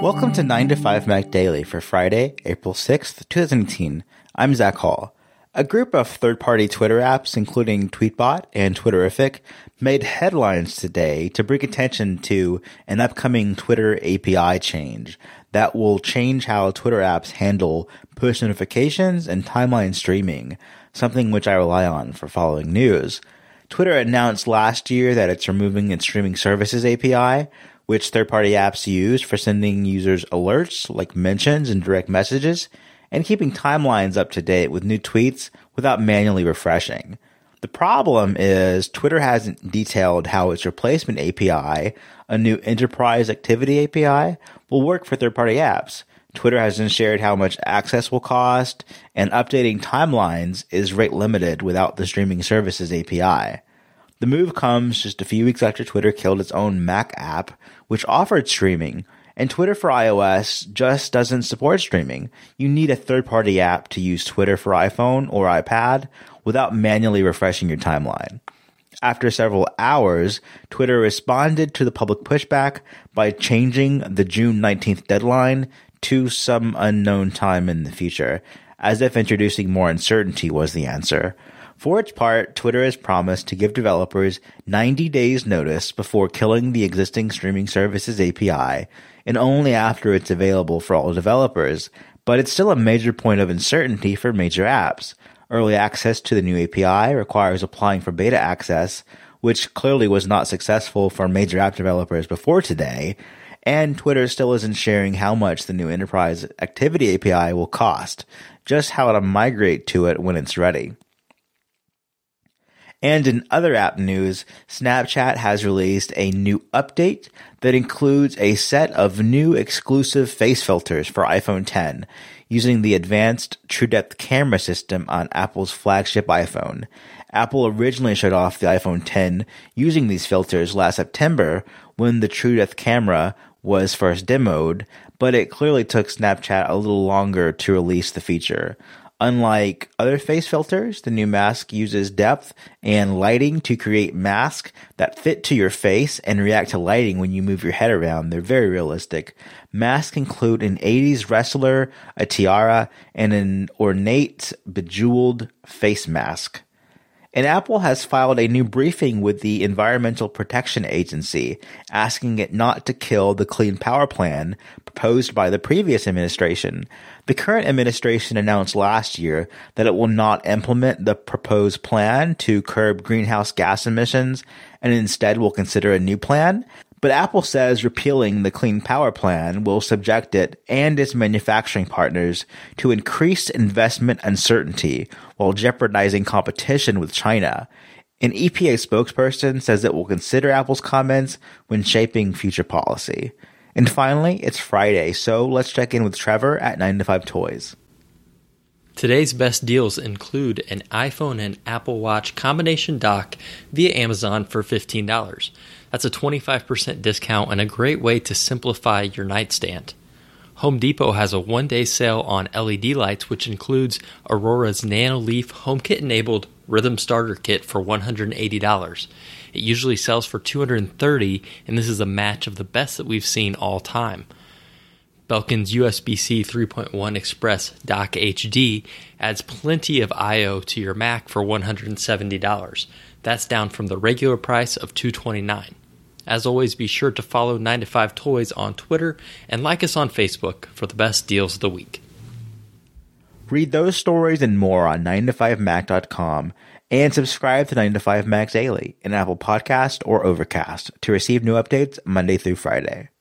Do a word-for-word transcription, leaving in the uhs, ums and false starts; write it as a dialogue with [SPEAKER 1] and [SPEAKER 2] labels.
[SPEAKER 1] Welcome to nine to five Mac Daily for Friday, April sixth, twenty eighteen. I'm Zach Hall. A group of third-party Twitter apps, including Tweetbot and Twitterrific, made headlines today to bring attention to an upcoming Twitter A P I change that will change how Twitter apps handle push notifications and timeline streaming, something which I rely on for following news. Twitter announced last year that it's removing its streaming services A P I, which third-party apps use for sending users alerts like mentions and direct messages, and keeping timelines up to date with new tweets without manually refreshing. The problem is Twitter hasn't detailed how its replacement A P I, a new Enterprise Activity A P I, will work for third-party apps. Twitter hasn't shared how much access will cost, and updating timelines is rate limited without the streaming services A P I. The move comes just a few weeks after Twitter killed its own Mac app, which offered streaming, and Twitter for iOS just doesn't support streaming. You need a third-party app to use Twitter for iPhone or iPad without manually refreshing your timeline. After several hours, Twitter responded to the public pushback by changing the June nineteenth deadline to some unknown time in the future, as if introducing more uncertainty was the answer. For its part, Twitter has promised to give developers ninety days notice before killing the existing streaming services A P I, and only after it's available for all developers, but it's still a major point of uncertainty for major apps. Early access to the new A P I requires applying for beta access, which clearly was not successful for major app developers before today, and Twitter still isn't sharing how much the new Enterprise Activity A P I will cost, just how to migrate to it when it's ready. And in other app news, Snapchat has released a new update that includes a set of new exclusive face filters for iPhone ten, using the advanced TrueDepth camera system on Apple's flagship iPhone. Apple originally showed off the iPhone ten using these filters last September when the TrueDepth camera was first demoed, but it clearly took Snapchat a little longer to release the feature. Unlike other face filters, the new mask uses depth and lighting to create masks that fit to your face and react to lighting when you move your head around. They're very realistic. Masks include an eighties wrestler, a tiara, and an ornate, bejeweled face mask. And Apple has filed a new briefing with the Environmental Protection Agency, asking it not to kill the Clean Power Plan proposed by the previous administration. The current administration announced last year that it will not implement the proposed plan to curb greenhouse gas emissions and instead will consider a new plan. But Apple says repealing the Clean Power Plan will subject it and its manufacturing partners to increased investment uncertainty while jeopardizing competition with China. An E P A spokesperson says it will consider Apple's comments when shaping future policy. And finally, it's Friday, so let's check in with Trevor at nine to five Toys.
[SPEAKER 2] Today's best deals include an iPhone and Apple Watch combination dock via Amazon for fifteen dollars. That's a twenty-five percent discount and a great way to simplify your nightstand. Home Depot has a one-day sale on L E D lights, which includes Aurora's Nanoleaf HomeKit-enabled Rhythm Starter Kit for one hundred eighty dollars. It usually sells for two hundred thirty dollars, and this is a match of the best that we've seen all time. Belkin's U S B C three point one Express Dock H D adds plenty of I O to your Mac for one hundred seventy dollars. That's down from the regular price of two hundred twenty-nine dollars. As always, be sure to follow nine to five Toys on Twitter and like us on Facebook for the best deals of the week.
[SPEAKER 1] Read those stories and more on nine to five mac dot com and subscribe to nine to five Mac Daily in Apple Podcast or Overcast to receive new updates Monday through Friday.